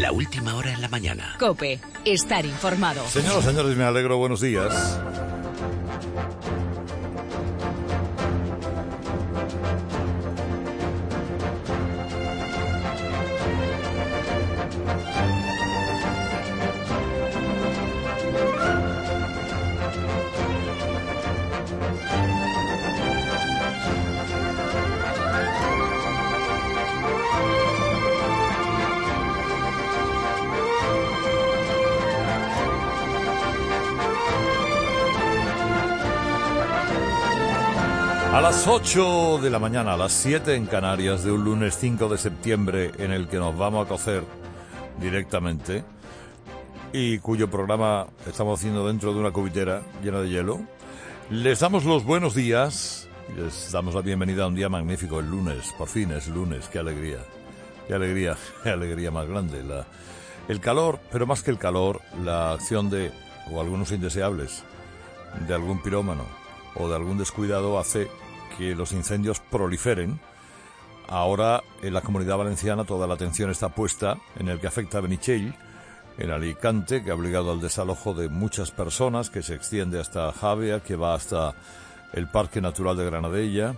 La última hora en la mañana. COPE. Estar informado. Señoras y señores, me alegro. Buenos días. A las 8 de la mañana, a las 7 en Canarias, de un lunes 5 de septiembre, en el que nos vamos a cocer directamente y cuyo programa estamos haciendo dentro de una cubitera llena de hielo, les damos los buenos días y les damos la bienvenida a un día magnífico, el lunes. Por fin es lunes, qué alegría, qué alegría, qué alegría más grande. El calor, pero más que el calor, la acción de, o algunos indeseables, de algún pirómano o de algún descuidado hace que los incendios proliferen. Ahora en la Comunidad Valenciana toda la atención está puesta en el que afecta a Benichell, en Alicante, que ha obligado al desalojo de muchas personas, que se extiende hasta Javea, que va hasta el Parque Natural de Granadella.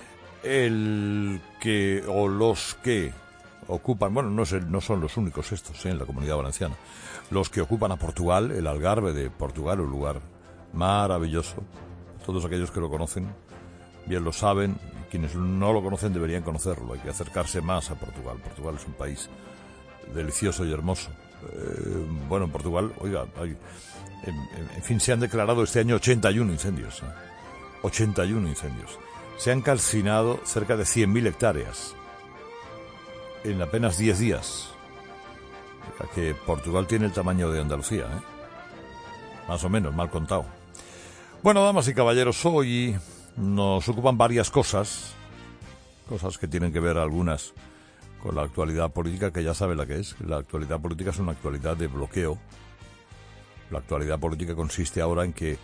Los que ocupan, bueno, no son los únicos estos en la Comunidad Valenciana, los que ocupan a Portugal, el Algarve de Portugal, un lugar maravilloso. Todos aquellos que lo conocen bien lo saben, quienes no lo conocen deberían conocerlo, hay que acercarse más a Portugal. Portugal es un país delicioso y hermoso. Bueno, en Portugal, oiga, en fin, se han declarado este año 81 incendios. 81 incendios. Se han calcinado cerca de 100.000 hectáreas en apenas 10 días. O sea, que Portugal tiene el tamaño de Andalucía, más o menos, mal contado. Bueno, damas y caballeros, hoy nos ocupan varias cosas que tienen que ver algunas con la actualidad política, que ya sabe la que es. La actualidad política es una actualidad de bloqueo. La actualidad política consiste ahora en que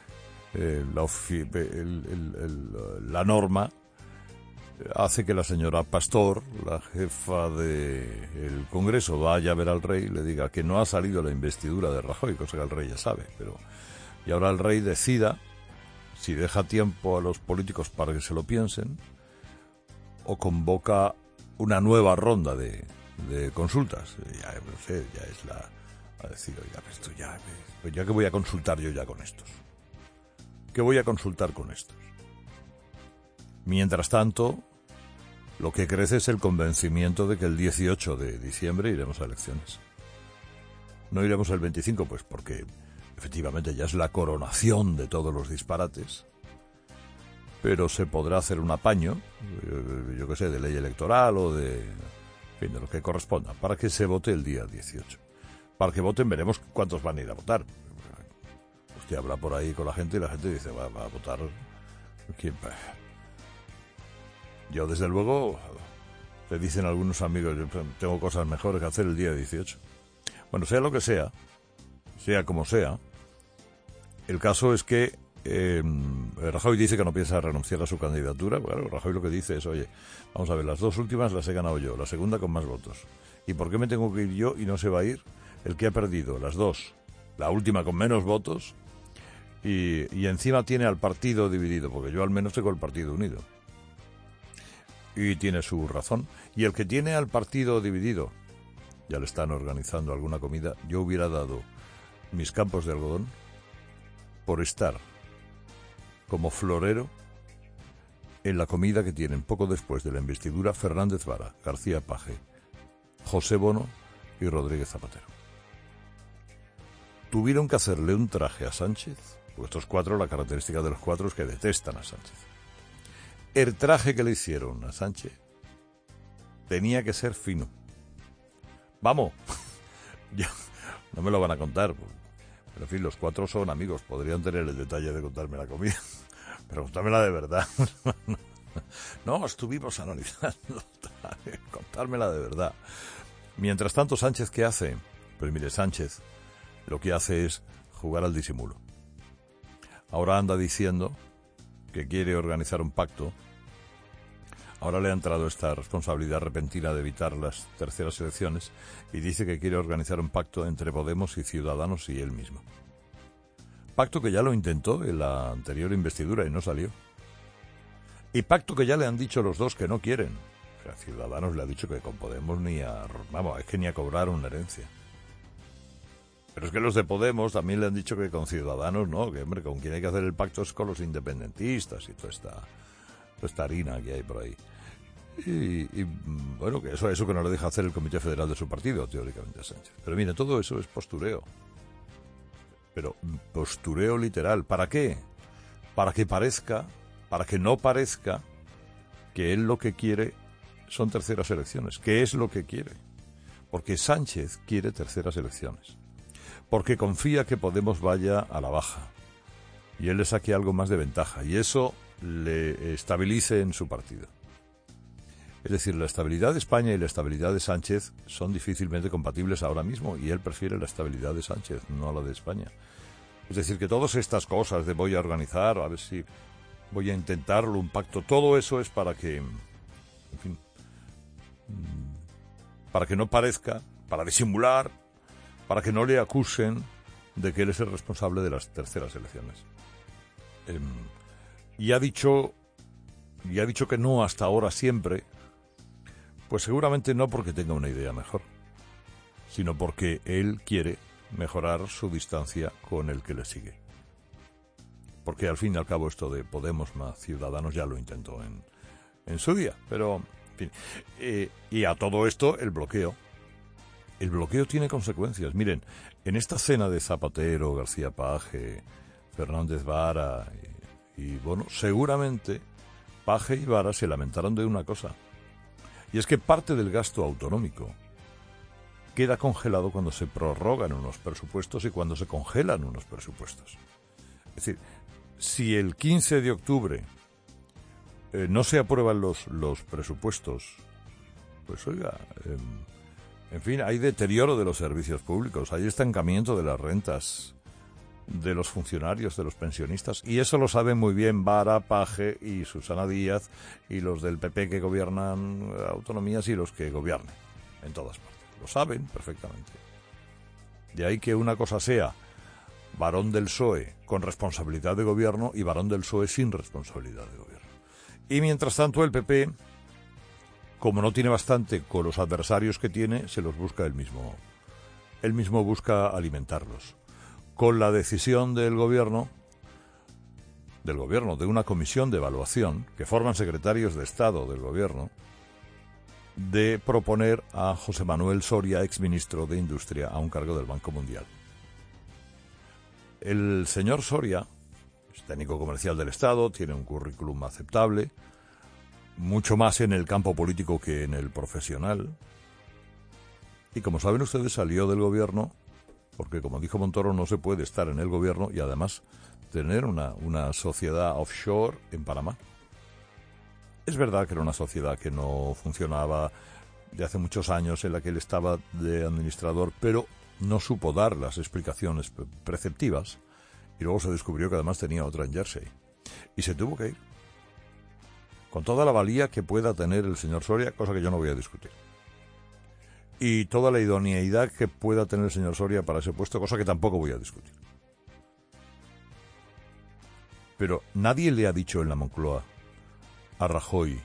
la norma hace que la señora Pastor, la jefa del Congreso, vaya a ver al rey y le diga que no ha salido la investidura de Rajoy, cosa que el rey ya sabe, y ahora el rey decida si deja tiempo a los políticos para que se lo piensen o convoca una nueva ronda de consultas. Ya no sé, ya es a decir, oiga, esto ya que voy a consultar yo ya con estos. ¿Qué voy a consultar con estos? Mientras tanto, lo que crece es el convencimiento de que el 18 de diciembre iremos a elecciones. No iremos el 25, pues porque efectivamente ya es la coronación de todos los disparates, pero se podrá hacer un apaño, yo qué sé, de ley electoral o de lo que corresponda, para que se vote el día 18. Para que voten, veremos cuántos van a ir a votar. Usted habla por ahí con la gente y la gente dice, va a votar. ¿Quién? Yo, desde luego, te dicen algunos amigos, yo tengo cosas mejores que hacer el día 18. Bueno, sea lo que sea como sea, el caso es que Rajoy dice que no piensa renunciar a su candidatura. Bueno, Rajoy lo que dice es, oye, vamos a ver, las dos últimas las he ganado yo, la segunda con más votos. ¿Y por qué me tengo que ir yo y no se va a ir el que ha perdido las dos? La última con menos votos y encima tiene al partido dividido, porque yo al menos tengo el partido unido. Y tiene su razón. Y el que tiene al partido dividido, ya le están organizando alguna comida, yo hubiera dado mis campos de algodón por estar como florero en la comida que tienen poco después de la investidura Fernández Vara, García Paje, José Bono y Rodríguez Zapatero. Tuvieron que hacerle un traje a Sánchez, porque estos cuatro, la característica de los cuatro es que detestan a Sánchez. El traje que le hicieron a Sánchez tenía que ser fino. Vamos, ya no me lo van a contar, pero en fin, los cuatro son amigos, podrían tener el detalle de contarme la comida, pero contármela de verdad. No, estuvimos analizando, contármela de verdad. Mientras tanto, Sánchez, ¿qué hace? Pues mire, Sánchez lo que hace es jugar al disimulo. Ahora anda diciendo que quiere organizar un pacto Ahora le ha entrado esta responsabilidad repentina de evitar las terceras elecciones y dice que quiere organizar un pacto entre Podemos y Ciudadanos y él mismo. Pacto que ya lo intentó en la anterior investidura y no salió. Y pacto que ya le han dicho los dos que no quieren. O sea, Ciudadanos le ha dicho que con Podemos ni a cobrar una herencia. Pero es que los de Podemos también le han dicho que con Ciudadanos no, que hombre, con quien hay que hacer el pacto es con los independentistas y toda esta harina que hay por ahí. Y bueno, que eso que no le deja hacer el Comité Federal de su partido, teóricamente, a Sánchez. Pero mire, todo eso es postureo. Pero postureo literal. ¿Para qué? Para que no parezca que él lo que quiere son terceras elecciones. ¿Qué es lo que quiere? Porque Sánchez quiere terceras elecciones. Porque confía que Podemos vaya a la baja. Y él le saque algo más de ventaja. Y eso le estabilice en su partido. Es decir, la estabilidad de España y la estabilidad de Sánchez son difícilmente compatibles ahora mismo y él prefiere la estabilidad de Sánchez, no la de España. Es decir, que todas estas cosas de voy a organizar, a ver si voy a intentarlo, un pacto, todo eso es para que, en fin, para que no parezca, para disimular, para que no le acusen de que él es el responsable de las terceras elecciones. Y ha dicho que no hasta ahora siempre. Pues seguramente no porque tenga una idea mejor, sino porque él quiere mejorar su distancia con el que le sigue. Porque al fin y al cabo esto de Podemos más Ciudadanos ya lo intentó en su día, pero en fin. Y a todo esto el bloqueo. El bloqueo tiene consecuencias. Miren, en esta cena de Zapatero, García Page, Fernández Vara y bueno, seguramente Page y Vara se lamentaron de una cosa. Y es que parte del gasto autonómico queda congelado cuando se prorrogan unos presupuestos y cuando se congelan unos presupuestos. Es decir, si el 15 de octubre no se aprueban los presupuestos, pues oiga, en fin, hay deterioro de los servicios públicos, hay estancamiento de las rentas de los funcionarios, de los pensionistas, y eso lo saben muy bien Vara, Page y Susana Díaz y los del PP que gobiernan autonomías y los que gobiernen en todas partes. Lo saben perfectamente. De ahí que una cosa sea varón del PSOE con responsabilidad de gobierno y varón del PSOE sin responsabilidad de gobierno. Y mientras tanto el PP, como no tiene bastante con los adversarios que tiene, se los busca él mismo. Él mismo busca alimentarlos. Con la decisión del gobierno, de una comisión de evaluación, que forman secretarios de Estado del gobierno, de proponer a José Manuel Soria, exministro de Industria, a un cargo del Banco Mundial. El señor Soria es técnico comercial del Estado, tiene un currículum aceptable, mucho más en el campo político que en el profesional, y como saben ustedes salió del gobierno porque, como dijo Montoro, no se puede estar en el gobierno y además tener una sociedad offshore en Panamá. Es verdad que era una sociedad que no funcionaba de hace muchos años, en la que él estaba de administrador, pero no supo dar las explicaciones preceptivas y luego se descubrió que además tenía otra en Jersey. Y se tuvo que ir. Con toda la valía que pueda tener el señor Soria, cosa que yo no voy a discutir. Y toda la idoneidad que pueda tener el señor Soria para ese puesto, cosa que tampoco voy a discutir. Pero nadie le ha dicho en la Moncloa a Rajoy,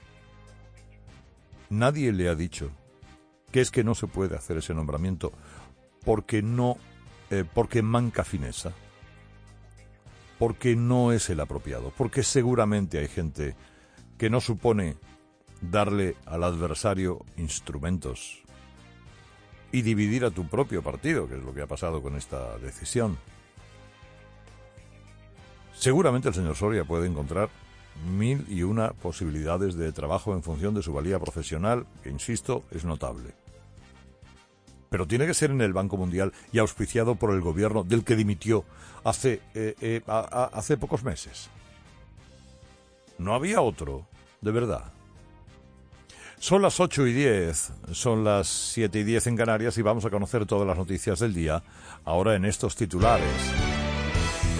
nadie le ha dicho que es que no se puede hacer ese nombramiento porque manca fineza, porque no es el apropiado, porque seguramente hay gente que no supone darle al adversario instrumentos y dividir a tu propio partido, que es lo que ha pasado con esta decisión. Seguramente el señor Soria puede encontrar 1001 posibilidades de trabajo en función de su valía profesional, que, insisto, es notable. Pero tiene que ser en el Banco Mundial y auspiciado por el gobierno del que dimitió hace pocos meses. No había otro, de verdad. Son las 8:10, son las 7:10 en Canarias y vamos a conocer todas las noticias del día ahora en estos titulares.